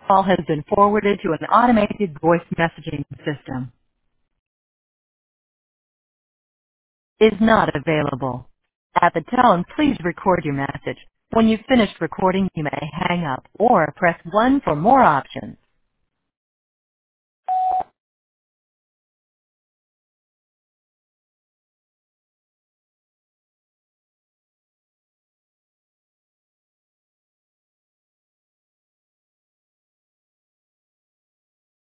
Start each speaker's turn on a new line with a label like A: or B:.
A: call has been forwarded to an automated voice messaging system. Is not available. At the tone, please record your message. When you've finished recording, you may hang up or press 1 for more options.